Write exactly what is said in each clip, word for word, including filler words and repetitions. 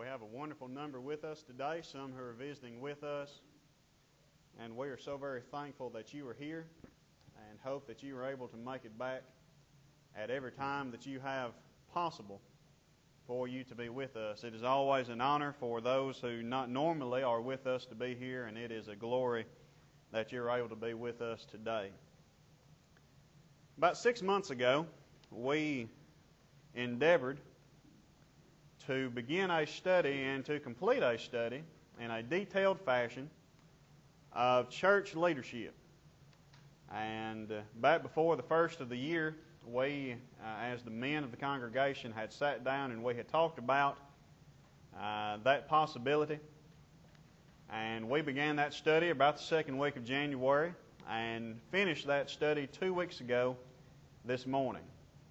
We have a wonderful number with us today, some who are visiting with us. And we are so very thankful that you are here and hope that you are able to make it back at every time that you have possible for you to be with us. It is always an honor for those who not normally are with us to be here, and it is a glory that you're able to be with us today. About six months ago, we endeavored to begin a study and to complete a study in a detailed fashion of church leadership. And uh, back before the first of the year, we, uh, as the men of the congregation, had sat down and we had talked about uh, that possibility. And we began that study about the second week of January and finished that study two weeks ago this morning.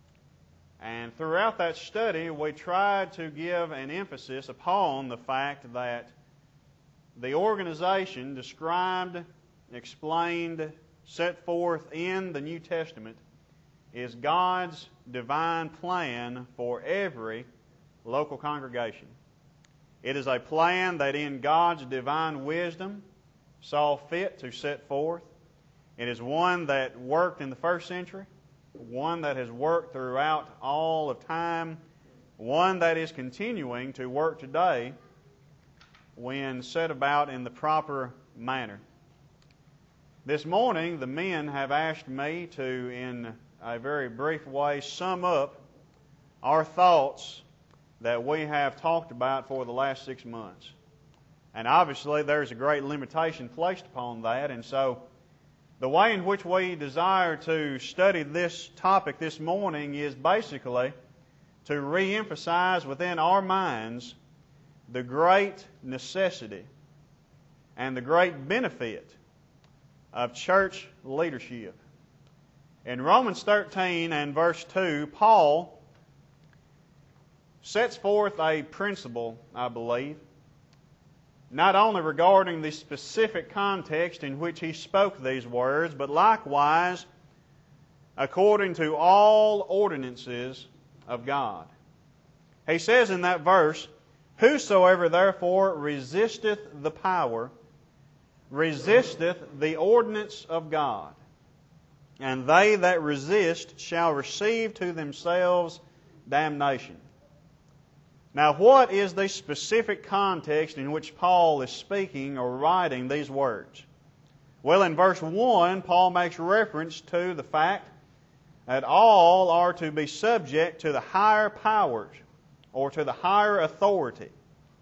And throughout that study, we tried to give an emphasis upon the fact that the organization described, explained, set forth in the New Testament is God's divine plan for every local congregation. It is a plan that in God's divine wisdom saw fit to set forth. It is one that worked in the first century, one that has worked throughout all of time, one that is continuing to work today when set about in the proper manner. This morning, the men have asked me to, in a very brief way, sum up our thoughts that we have talked about for the last six months. And obviously, there's a great limitation placed upon that, and so the way in which we desire to study this topic this morning is basically to re-emphasize within our minds the great necessity and the great benefit of church leadership. In Romans thirteen and verse two, Paul sets forth a principle, I believe, not only regarding the specific context in which he spoke these words, but likewise according to all ordinances of God. He says in that verse, "Whosoever therefore resisteth the power, resisteth the ordinance of God. And they that resist shall receive to themselves damnation." Now, what is the specific context in which Paul is speaking or writing these words? Well, in verse one, Paul makes reference to the fact that all are to be subject to the higher powers or to the higher authority.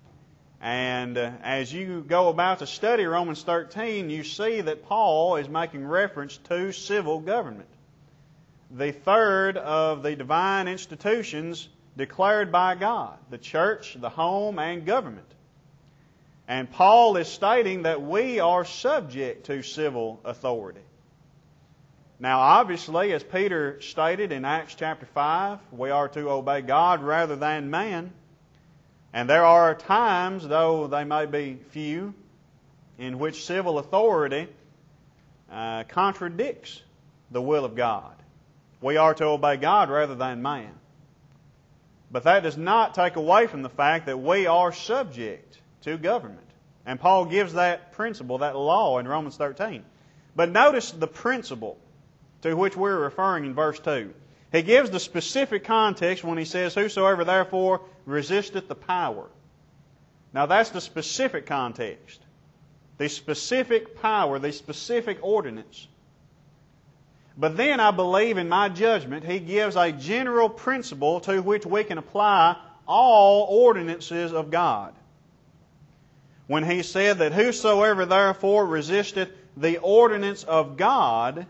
And uh, as you go about to study Romans thirteen, you see that Paul is making reference to civil government, the third of the divine institutions declared by God, the church, the home, and government. And Paul is stating that we are subject to civil authority. Now, obviously, as Peter stated in Acts chapter five, we are to obey God rather than man. And there are times, though they may be few, in which civil authority uh, contradicts the will of God. We are to obey God rather than man. But that does not take away from the fact that we are subject to government. And Paul gives that principle, that law in Romans thirteen. But notice the principle to which we're referring in verse two. He gives the specific context when he says, "Whosoever therefore resisteth the power." Now that's the specific context. The specific power, the specific ordinance. But then I believe, in my judgment, he gives a general principle to which we can apply all ordinances of God. When he said that whosoever therefore resisteth the ordinance of God,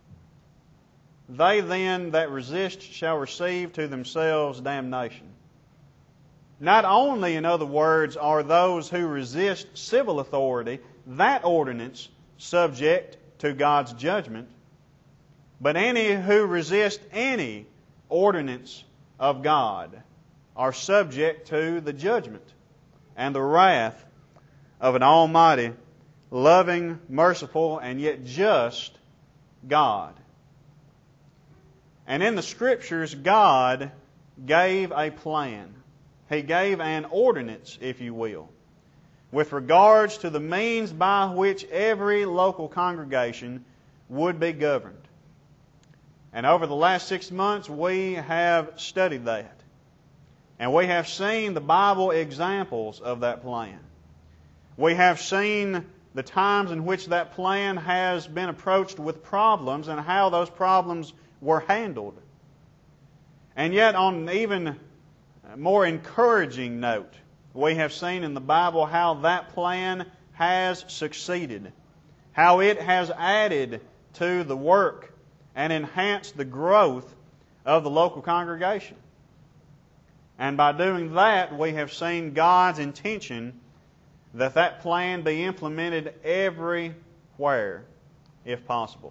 they then that resist shall receive to themselves damnation. Not only, in other words, are those who resist civil authority, that ordinance, subject to God's judgment, but any who resist any ordinance of God are subject to the judgment and the wrath of an almighty, loving, merciful, and yet just God. And in the Scriptures, God gave a plan. He gave an ordinance, if you will, with regards to the means by which every local congregation would be governed. And over the last six months, we have studied that. And we have seen the Bible examples of that plan. We have seen the times in which that plan has been approached with problems and how those problems were handled. And yet, on an even more encouraging note, we have seen in the Bible how that plan has succeeded, how it has added to the work and enhanced the growth of the local congregation. And by doing that, we have seen God's intention that that plan be implemented everywhere, if possible.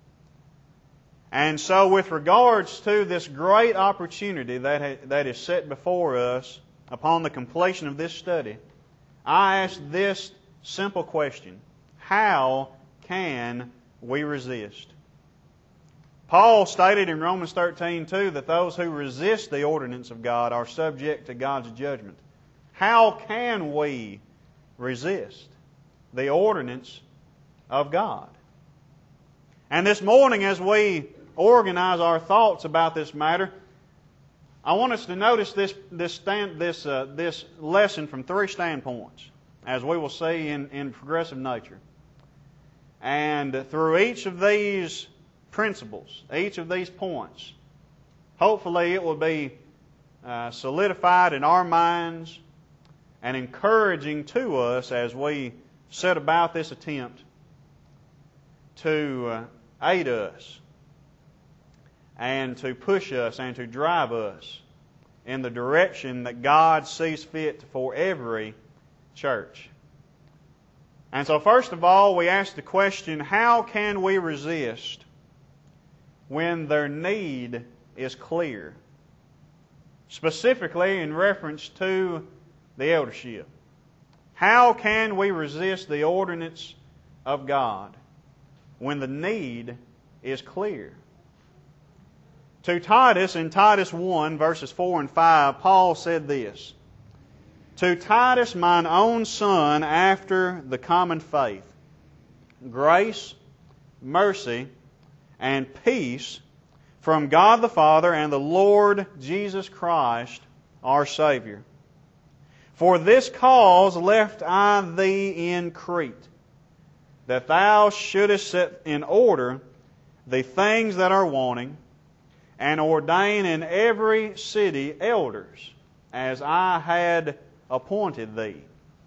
And so with regards to this great opportunity that, ha- that is set before us upon the completion of this study, I ask this simple question: how can we resist? Paul stated in Romans thirteen two that those who resist the ordinance of God are subject to God's judgment. How can we resist the ordinance of God? And this morning, as we organize our thoughts about this matter, I want us to notice this this stand, this uh, this lesson from three standpoints, as we will see in, in progressive nature. And through each of these principles, each of these points, hopefully it will be uh, solidified in our minds and encouraging to us as we set about this attempt to uh, aid us and to push us and to drive us in the direction that God sees fit for every church. And so first of all, we ask the question, how can we resist when their need is clear? Specifically in reference to the eldership. How can we resist the ordinance of God when the need is clear? To Titus, in Titus one, verses four and five, Paul said this: To Titus, mine own son, after the common faith, grace, mercy, and peace from God the Father and the Lord Jesus Christ, our Savior. For this cause left I thee in Crete, that thou shouldest set in order the things that are wanting, and ordain in every city elders, as I had appointed thee.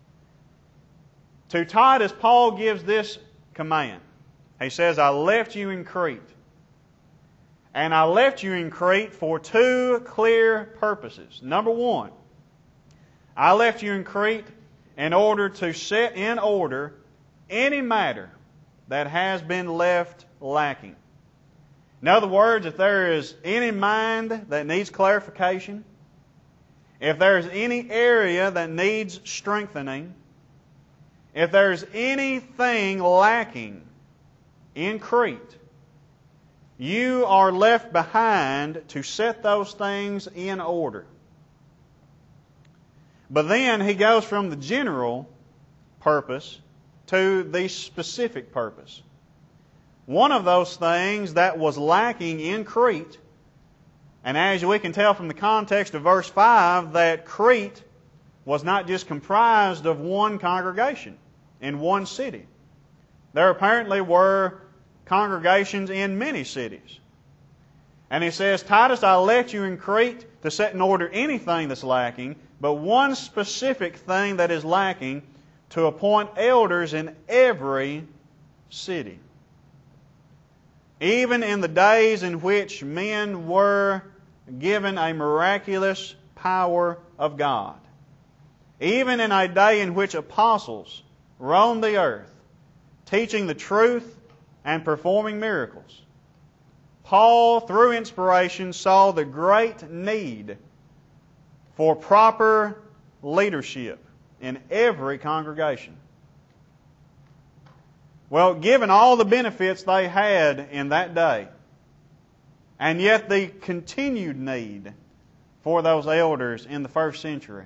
To Titus, Paul gives this command. He says, I left you in Crete. And I left you in Crete for two clear purposes. Number one, I left you in Crete in order to set in order any matter that has been left lacking. In other words, if there is any mind that needs clarification, if there is any area that needs strengthening, if there is anything lacking in Crete, you are left behind to set those things in order. But then he goes from the general purpose to the specific purpose. One of those things that was lacking in Crete, and as we can tell from the context of verse five, that Crete was not just comprised of one congregation in one city. There apparently were congregations in many cities. And he says, Titus, I left you in Crete to set in order anything that's lacking, but one specific thing that is lacking, to appoint elders in every city. Even in the days in which men were given a miraculous power of God. Even in a day in which apostles roamed the earth, teaching the truth and performing miracles. Paul, through inspiration, saw the great need for proper leadership in every congregation. Well, given all the benefits they had in that day, and yet the continued need for those elders in the first century?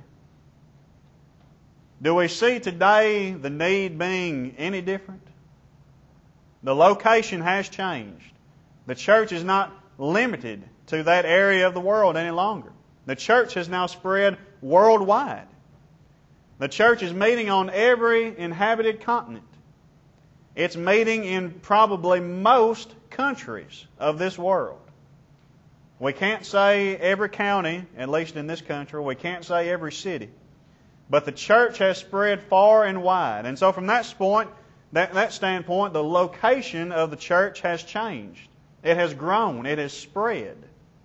Do we see today the need being any different? The location has changed. The church is not limited to that area of the world any longer. The church has now spread worldwide. The church is meeting on every inhabited continent. It's meeting in probably most countries of this world. We can't say every county, at least in this country. We can't say every city. But the church has spread far and wide. And so from that point, that, that standpoint, the location of the church has changed. It has grown. It has spread.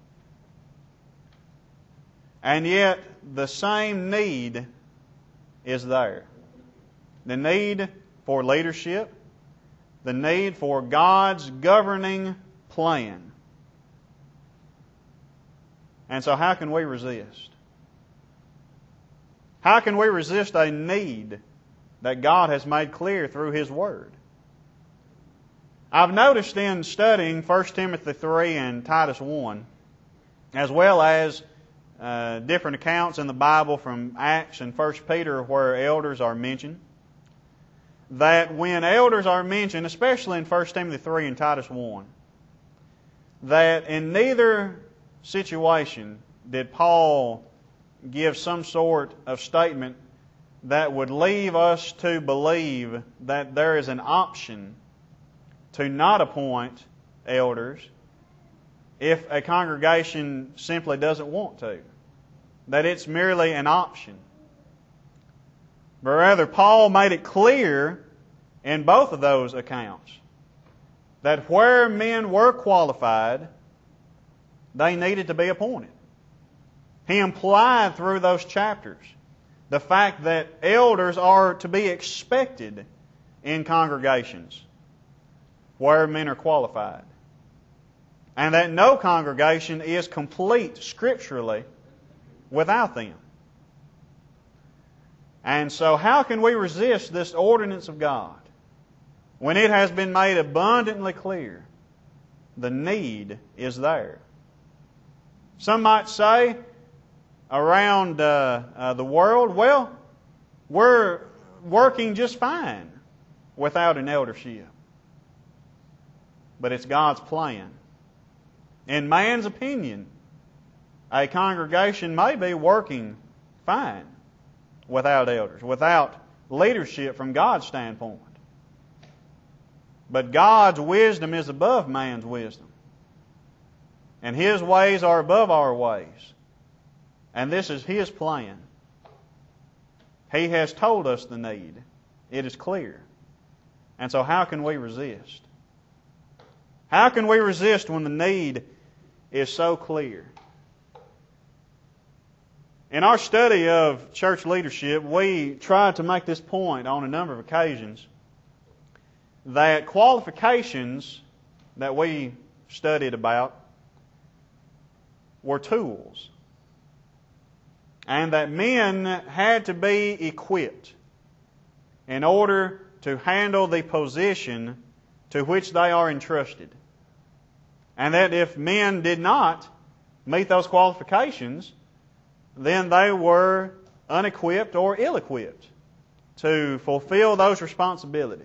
And yet, the same need is there. The need for leadership. The need for God's governing plan. And so how can we resist? How can we resist a need that God has made clear through His Word? I've noticed in studying First Timothy three and Titus one, as well as uh, different accounts in the Bible from Acts and First Peter where elders are mentioned, that when elders are mentioned, especially in First Timothy three and Titus one, that in neither situation did Paul give some sort of statement that would leave us to believe that there is an option to not appoint elders if a congregation simply doesn't want to. That it's merely an option. But rather, Paul made it clear in both of those accounts that where men were qualified, they needed to be appointed. He implied through those chapters the fact that elders are to be expected in congregations where men are qualified. And that no congregation is complete scripturally without them. And so how can we resist this ordinance of God when it has been made abundantly clear the need is there? Some might say around uh, uh, the world, well, we're working just fine without an eldership. But it's God's plan. In man's opinion, a congregation may be working fine without elders, without leadership from God's standpoint. But God's wisdom is above man's wisdom. And His ways are above our ways. And this is His plan. He has told us the need. It is clear. And so how can we resist? How can we resist when the need is so clear? In our study of church leadership, we tried to make this point on a number of occasions that qualifications that we studied about were tools. And that men had to be equipped in order to handle the position to which they are entrusted. And that if men did not meet those qualifications, then they were unequipped or ill-equipped to fulfill those responsibilities.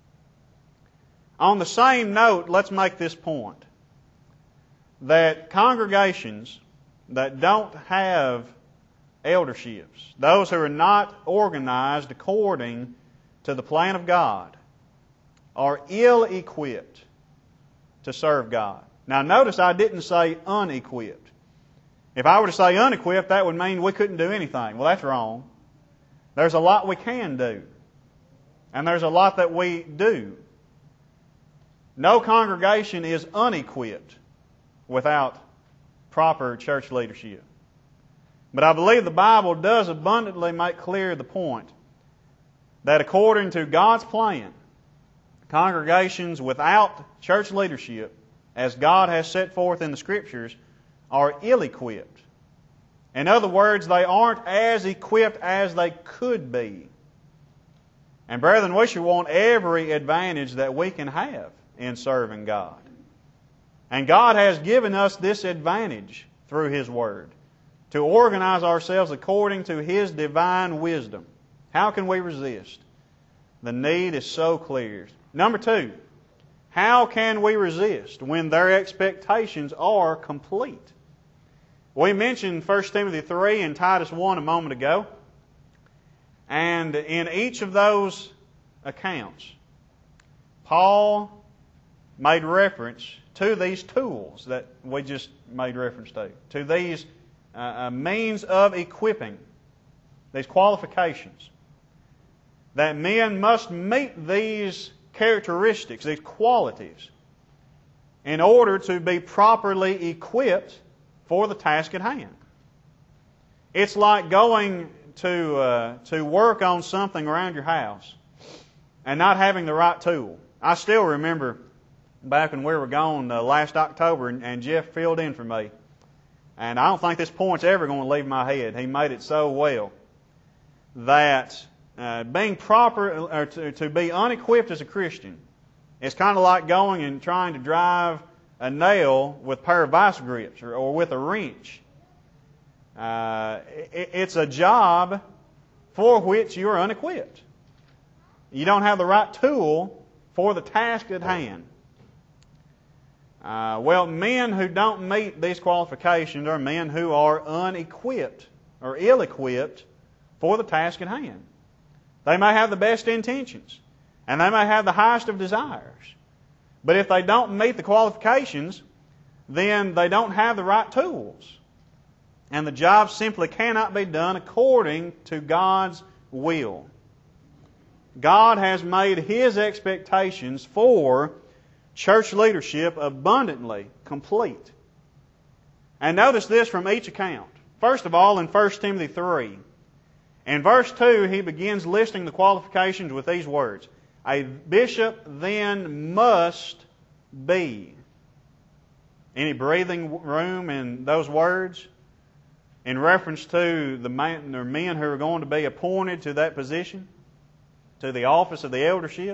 On the same note, let's make this point, that congregations that don't have elderships, those who are not organized according to the plan of God, are ill-equipped to serve God. Now notice I didn't say unequipped. If I were to say unequipped, that would mean we couldn't do anything. Well, that's wrong. There's a lot we can do. And there's a lot that we do. No congregation is unequipped without proper church leadership. But I believe the Bible does abundantly make clear the point that according to God's plan, congregations without church leadership, as God has set forth in the Scriptures, are ill-equipped. In other words, they aren't as equipped as they could be. And brethren, we should want every advantage that we can have in serving God. And God has given us this advantage through His Word. to organize ourselves according to His divine wisdom. How can we resist? The need is so clear. Number two, how can we resist when their expectations are complete? We mentioned First Timothy three and Titus one a moment ago. And in each of those accounts, Paul made reference to these tools that we just made reference to, to these uh, uh, means of equipping, these qualifications, that men must meet these characteristics, these qualities, in order to be properly equipped for the task at hand. It's like going to uh, to work on something around your house and not having the right tool. I still remember back when we were gone uh, last October, and, and Jeff filled in for me. And I don't think this point's ever going to leave my head. He made it so well that uh, being proper, or to, to be unequipped as a Christian, is kind of like going and trying to drive a nail with a pair of vice grips or, or with a wrench. Uh, it, it's a job for which you are unequipped. You don't have the right tool for the task at hand. Uh, well, men who don't meet these qualifications are men who are unequipped or ill-equipped for the task at hand. They may have the best intentions, and they may have the highest of desires. But if they don't meet the qualifications, then they don't have the right tools. And the job simply cannot be done according to God's will. God has made His expectations for church leadership abundantly complete. And notice this from each account. First of all, in First Timothy three, in verse two, he begins listing the qualifications with these words. A bishop then must be. Any breathing room in those words? In reference to the man, or men who are going to be appointed to that position, to the office of the eldership.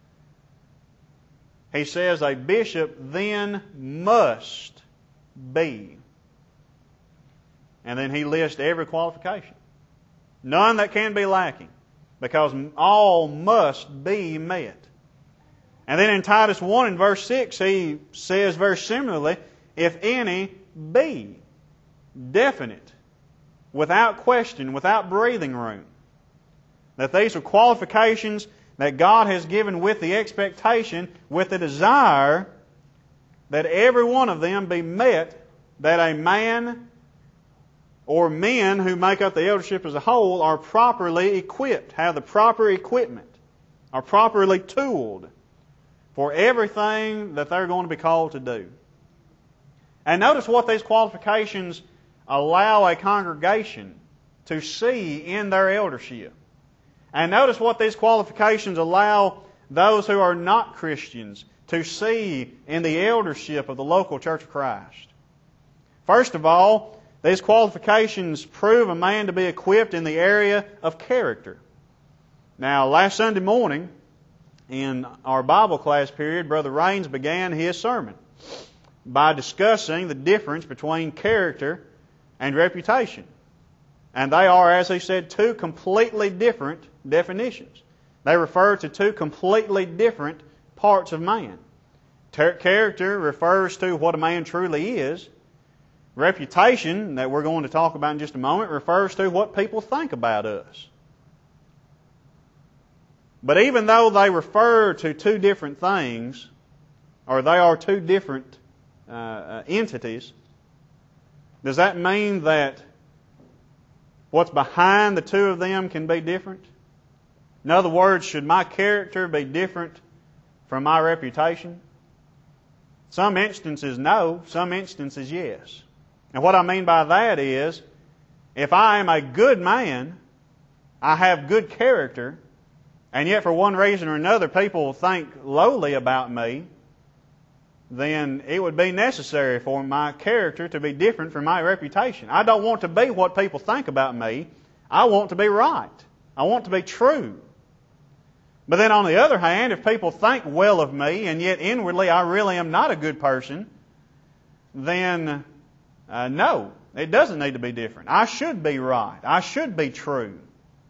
He says a bishop then must be. And then he lists every qualification. None that can be lacking, because all must be met. And then in Titus one and verse six, he says very similarly, if any be. Definite, without question, without breathing room. That these are qualifications that God has given with the expectation, with the desire that every one of them be met, that a man or men who make up the eldership as a whole are properly equipped, have the proper equipment, are properly tooled for everything that they're going to be called to do. And notice what these qualifications allow a congregation to see in their eldership. And notice what these qualifications allow those who are not Christians to see in the eldership of the local Church of Christ. First of all, these qualifications prove a man to be equipped in the area of character. Now, last Sunday morning, in our Bible class period, Brother Raines began his sermon by discussing the difference between character and reputation. And they are, as he said, two completely different definitions. They refer to two completely different parts of man. Ter- character refers to what a man truly is. Reputation, that we're going to talk about in just a moment, refers to what people think about us. But even though they refer to two different things, or they are two different uh, uh, entities, does that mean that what's behind the two of them can be different? In other words, should my character be different from my reputation? Some instances, no. Some instances, yes. And what I mean by that is, if I am a good man, I have good character, and yet for one reason or another people think lowly about me, then it would be necessary for my character to be different from my reputation. I don't want to be what people think about me. I want to be right. I want to be true. But then on the other hand, if people think well of me, and yet inwardly I really am not a good person, then uh, no, It doesn't need to be different. I should be right. I should be true.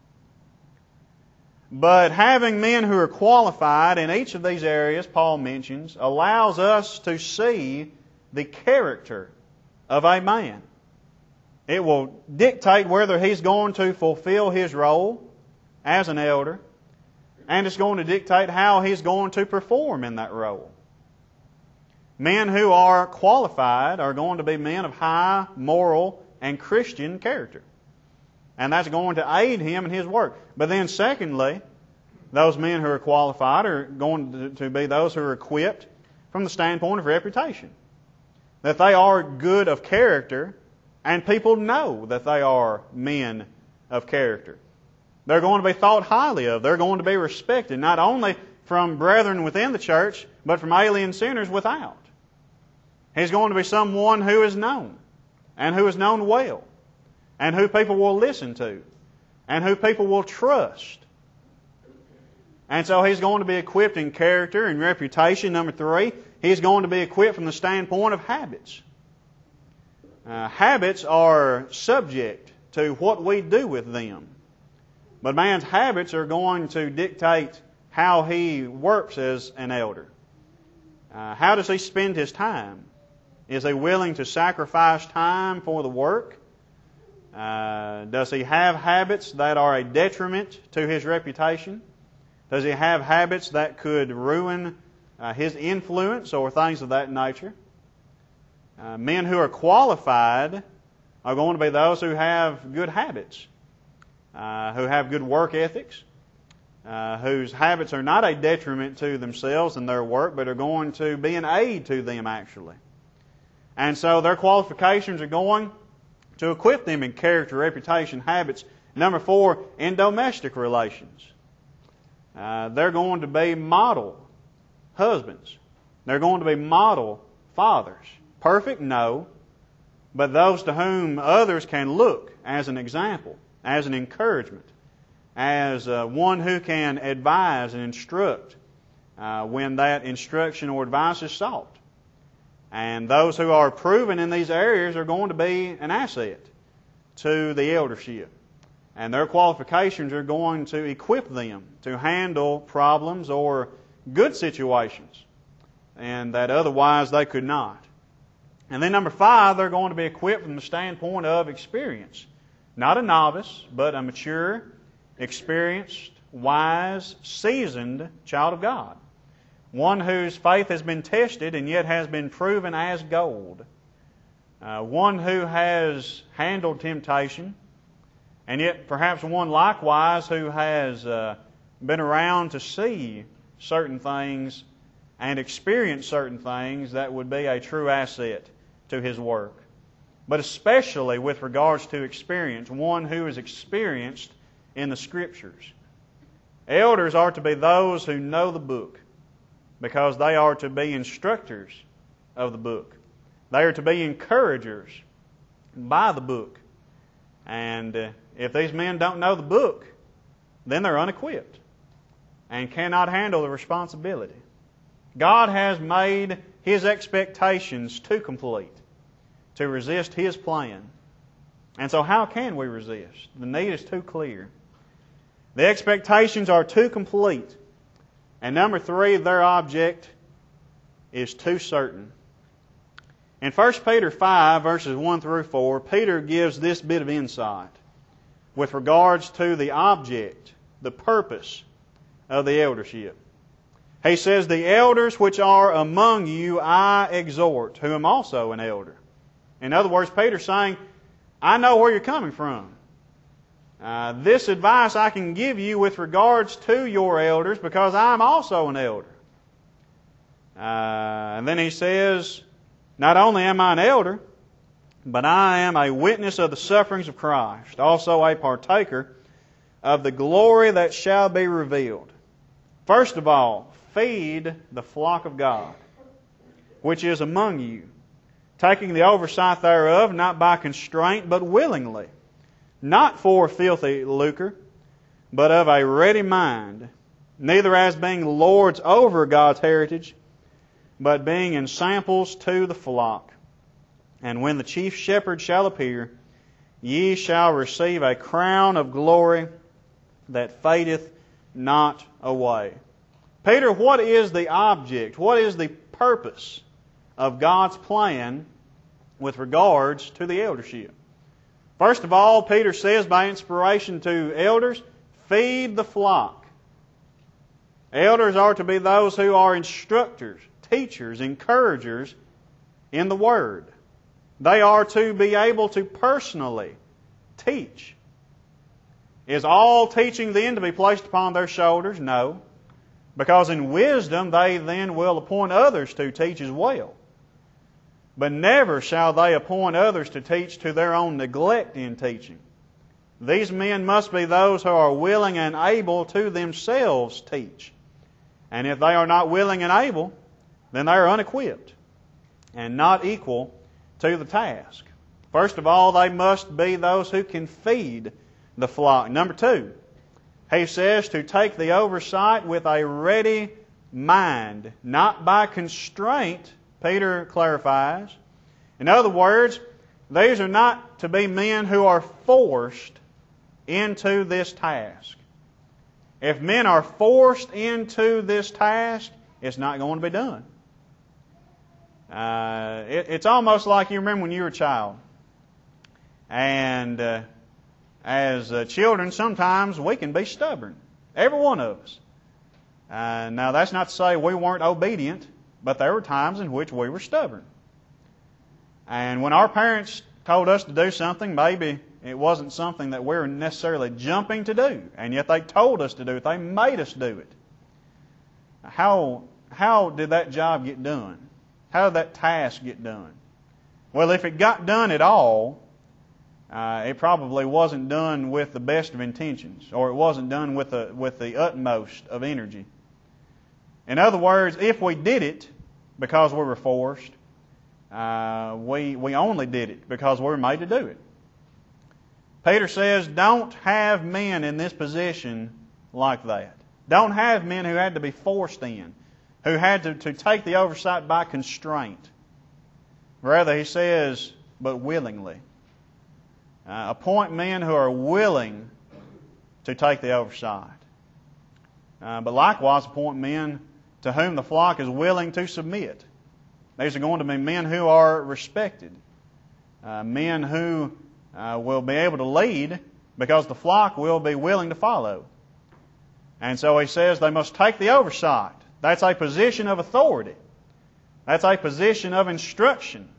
But having men who are qualified in each of these areas Paul mentions allows us to see the character of a man. It will dictate whether he's going to fulfill his role as an elder, and it's going to dictate how he's going to perform in that role. Men who are qualified are going to be men of high moral and Christian character. And that's going to aid him in his work. But then secondly, those men who are qualified are going to be those who are equipped from the standpoint of reputation. That they are good of character, and people know that they are men of character. They're going to be thought highly of. They're going to be respected, not only from brethren within the church, but from alien sinners without. He's going to be someone who is known, and who is known well, and who people will listen to, and who people will trust. And so he's going to be equipped in character and reputation. Number three, he's going to be equipped from the standpoint of habits. Uh, habits are subject to what we do with them. But man's habits are going to dictate how he works as an elder. Uh, how does he spend his time? Is he willing to sacrifice time for the work? Uh, does he have habits that are a detriment to his reputation? Does he have habits that could ruin uh, his influence or things of that nature? Uh, men who are qualified are going to be those who have good habits, uh, who have good work ethics, uh, whose habits are not a detriment to themselves and their work, but are going to be an aid to them actually. And so their qualifications are going to equip them in character, reputation, habits. Number four, in domestic relations. Uh, they're going to be model husbands. They're going to be model fathers. Perfect? No. But those to whom others can look as an example, as an encouragement, as uh, one who can advise and instruct uh, when that instruction or advice is sought. And those who are proven in these areas are going to be an asset to the eldership. And their qualifications are going to equip them to handle problems or good situations, and that otherwise they could not. And then number five, they're going to be equipped from the standpoint of experience. Not a novice, but a mature, experienced, wise, seasoned child of God. One whose faith has been tested and yet has been proven as gold. Uh, one who has handled temptation, and yet perhaps one likewise who has uh, been around to see certain things and experience certain things that would be a true asset to his work. But especially with regards to experience, one who is experienced in the Scriptures. Elders are to be those who know the book, because they are to be instructors of the book. They are to be encouragers by the book. And uh, if these men don't know the book, then they're unequipped and cannot handle the responsibility. God has made His expectations too complete to resist His plan. And so how can we resist? The need is too clear. The expectations are too complete. And number three, their object is too certain. In First Peter five, verses one through four, Peter gives this bit of insight with regards to the object, the purpose of the eldership. He says, "The elders which are among you I exhort, who am also an elder." In other words, Peter's saying, I know where you're coming from. Uh, this advice I can give you with regards to your elders because I'm also an elder. Uh, and then he says, not only am I an elder, but I am a witness of the sufferings of Christ, also a partaker of the glory that shall be revealed. First of all, feed the flock of God, which is among you, taking the oversight thereof, not by constraint, but willingly, not for filthy lucre, but of a ready mind, neither as being lords over God's heritage, but being ensamples to the flock. And when the chief shepherd shall appear, ye shall receive a crown of glory that fadeth not away. Peter, what is the object? What is the purpose of God's plan with regards to the eldership? First of all, Peter says by inspiration to elders, feed the flock. Elders are to be those who are instructors, teachers, encouragers in the Word. They are to be able to personally teach. Is all teaching then to be placed upon their shoulders? No. Because in wisdom they then will appoint others to teach as well. But never shall they appoint others to teach to their own neglect in teaching. These men must be those who are willing and able to themselves teach. And if they are not willing and able, then they are unequipped and not equal to the task. First of all, they must be those who can feed the flock. Number two, he says to take the oversight with a ready mind, not by constraint, Peter clarifies. In other words, these are not to be men who are forced into this task. If men are forced into this task, it's not going to be done. Uh, it, it's almost like you remember when you were a child. And uh, as uh, children, sometimes we can be stubborn. Every one of us. Uh, now, that's not to say we weren't obedient, but there were times in which we were stubborn. And when our parents told us to do something, maybe it wasn't something that we were necessarily jumping to do, and yet they told us to do it. They made us do it. How, how did that job get done? How did that task get done? Well, if it got done at all, uh, it probably wasn't done with the best of intentions, or it wasn't done with the, with the utmost of energy. In other words, if we did it because we were forced, uh, we, we only did it because we were made to do it. Peter says, don't have men in this position like that. Don't have men who had to be forced in, who had to, to take the oversight by constraint. Rather, he says, but willingly. Uh, appoint men who are willing to take the oversight. Uh, but likewise, appoint men to whom the flock is willing to submit. These are going to be men who are respected. Uh, men who uh, will be able to lead because the flock will be willing to follow. And so he says they must take the oversight. That's a position of authority. That's a position of instruction.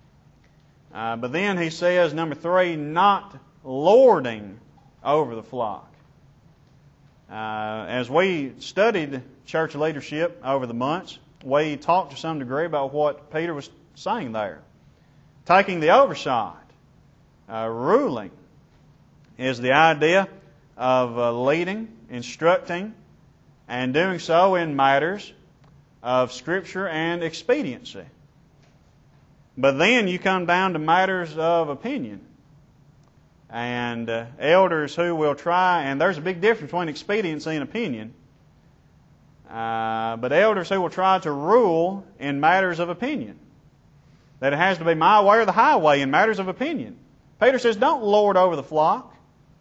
Uh, but then he says, number three, not lording over the flock. Uh, as we studied church leadership over the months, we talked to some degree about what Peter was saying there. Taking the oversight, uh, ruling, is the idea of uh, leading, instructing, and doing so in matters of Scripture and expediency. But then you come down to matters of opinion. And uh, elders who will try, and there's a big difference between expediency and opinion, uh, but elders who will try to rule in matters of opinion. That it has to be my way or the highway in matters of opinion. Peter says, don't lord over the flock.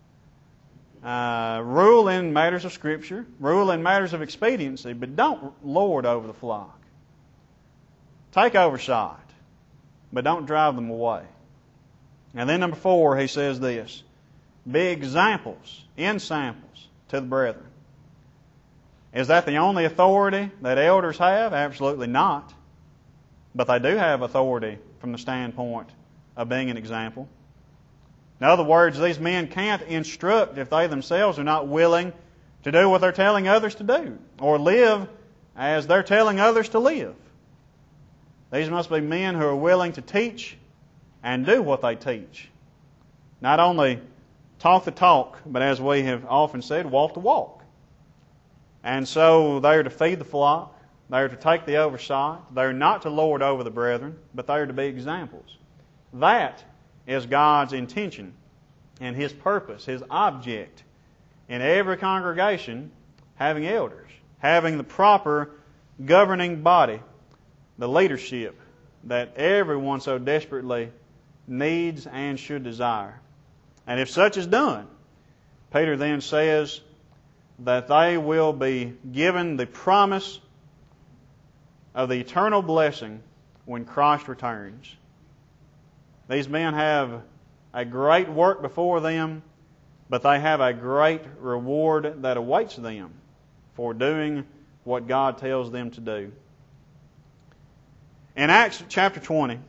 Uh, rule in matters of Scripture, rule in matters of expediency, but don't lord over the flock. Take oversight, but don't drive them away. And then number four, he says this, be examples, ensamples to the brethren. Is that the only authority that elders have? Absolutely not. But they do have authority from the standpoint of being an example. In other words, these men can't instruct if they themselves are not willing to do what they're telling others to do, or live as they're telling others to live. These must be men who are willing to teach and do what they teach. Not only talk the talk, but as we have often said, walk the walk. And so they are to feed the flock, they are to take the oversight, they are not to lord over the brethren, but they are to be examples. That is God's intention and His purpose, His object in every congregation having elders, having the proper governing body, the leadership that everyone so desperately needs and should desire. And if such is done, Peter then says that they will be given the promise of the eternal blessing when Christ returns. These men have a great work before them, but they have a great reward that awaits them for doing what God tells them to do. In Acts chapter twenty,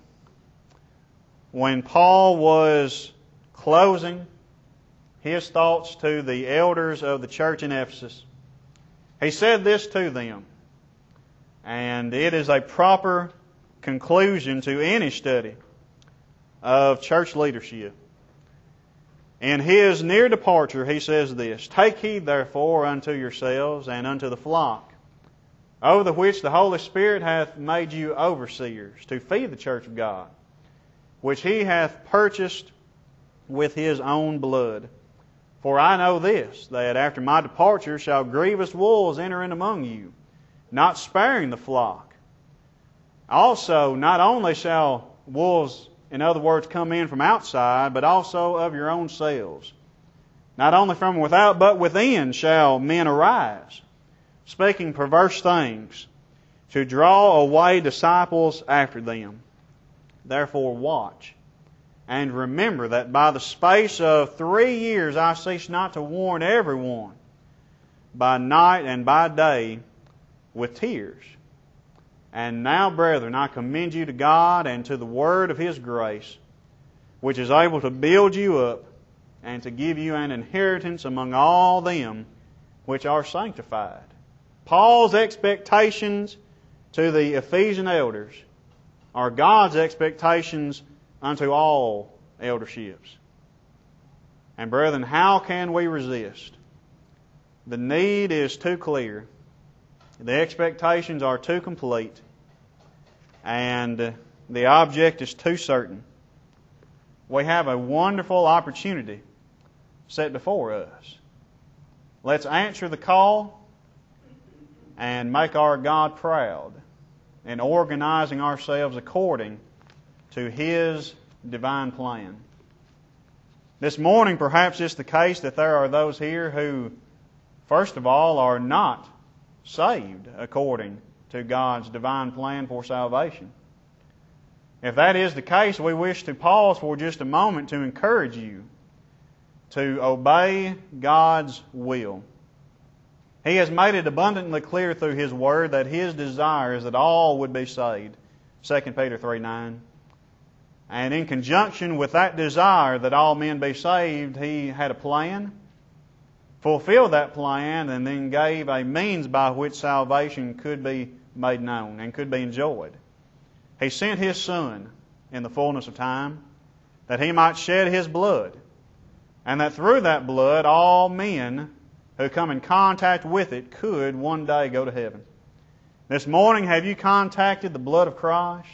when Paul was closing his thoughts to the elders of the church in Ephesus, he said this to them, and it is a proper conclusion to any study of church leadership. In his near departure, he says this, "Take heed therefore unto yourselves and unto the flock, over the which the Holy Spirit hath made you overseers, to feed the church of God, which He hath purchased with His own blood. For I know this, that after my departure shall grievous wolves enter in among you, not sparing the flock. Also, not only shall wolves, in other words, come in from outside, but also of your own selves. Not only from without, but within shall men arise, speaking perverse things, to draw away disciples after them. Therefore watch, and remember that by the space of three years I cease not to warn everyone, by night and by day, with tears. And now, brethren, I commend you to God and to the word of His grace, which is able to build you up and to give you an inheritance among all them which are sanctified." Paul's expectations to the Ephesian elders are God's expectations unto all elderships. And brethren, how can we resist? The need is too clear. The expectations are too complete. And the object is too certain. We have a wonderful opportunity set before us. Let's answer the call and make our God proud in organizing ourselves according to His divine plan. This morning, perhaps it's the case that there are those here who, first of all, are not saved according to God's divine plan for salvation. If that is the case, we wish to pause for just a moment to encourage you to obey God's will. He has made it abundantly clear through His Word that His desire is that all would be saved. Second Peter three nine. And in conjunction with that desire that all men be saved, He had a plan, fulfilled that plan, and then gave a means by which salvation could be made known and could be enjoyed. He sent His Son in the fullness of time that He might shed His blood, and that through that blood all men who come in contact with it could one day go to heaven. This morning, have you contacted the blood of Christ?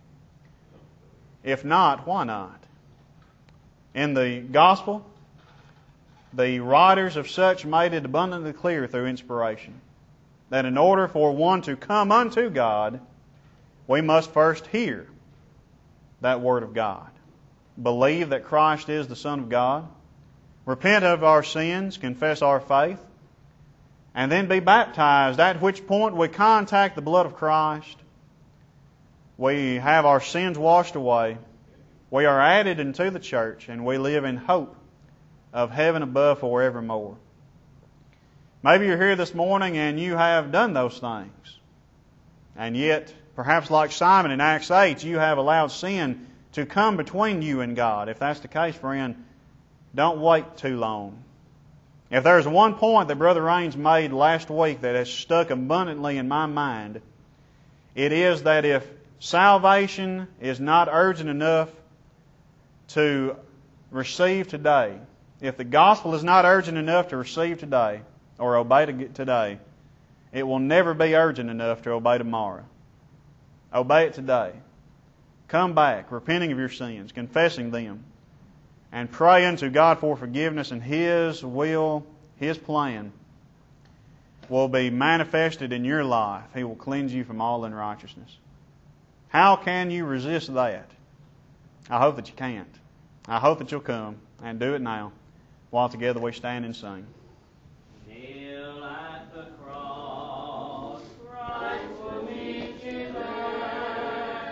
If not, why not? In the Gospel, the writers of such made it abundantly clear through inspiration that in order for one to come unto God, we must first hear that Word of God, believe that Christ is the Son of God, repent of our sins, confess our faith, and then be baptized, at which point we contact the blood of Christ. We have our sins washed away. We are added into the church, and we live in hope of heaven above forevermore. Maybe you're here this morning and you have done those things. And yet, perhaps like Simon in Acts eight, you have allowed sin to come between you and God. If that's the case, friend, don't wait too long. If there's one point that Brother Raines made last week that has stuck abundantly in my mind, it is that if salvation is not urgent enough to receive today, if the gospel is not urgent enough to receive today or obey today, it will never be urgent enough to obey tomorrow. Obey it today. Come back, repenting of your sins, confessing them, and pray unto God for forgiveness, and His will, His plan will be manifested in your life. He will cleanse you from all unrighteousness. How can you resist that? I hope that you can't. I hope that you'll come and do it now while together we stand and sing.